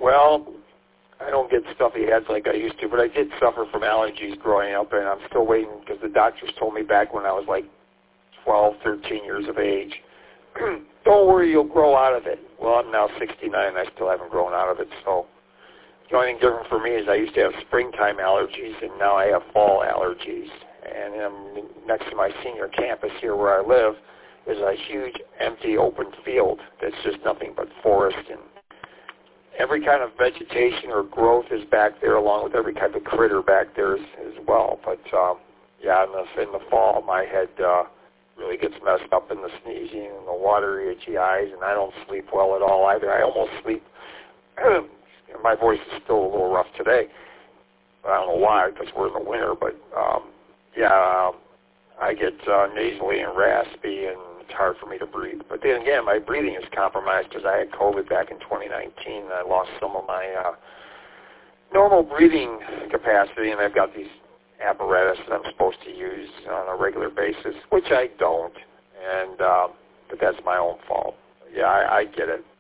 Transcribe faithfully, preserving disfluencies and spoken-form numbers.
Well, I don't get stuffy heads like I used to, but I did suffer from allergies growing up, and I'm still waiting because the doctors told me back when I was like twelve, thirteen years of age, don't worry, you'll grow out of it. Well, I'm now sixty-nine, and I still haven't grown out of it, so the only thing different for me is I used to have springtime allergies, and now I have fall allergies. And um, next to my senior campus here where I live is a huge, empty, open field that's just nothing but forest, and every kind of vegetation or growth is back there, along with every type of critter back there as, as well. But um, yeah, in the, in the fall, my head uh, really gets messed up in the sneezing and the watery, itchy eyes, and I don't sleep well at all either. I almost sleep. My voice is still a little rough today. I don't know why, because we're in the winter. But um, yeah, um, I get uh, nasally and raspy, and it's hard for me to breathe. But then again, my breathing is compromised because I had COVID back in twenty nineteen, and I lost some of my uh, normal breathing capacity, and I've got these apparatus that I'm supposed to use on a regular basis, which I don't, and um, but that's my own fault. Yeah, I, I get it.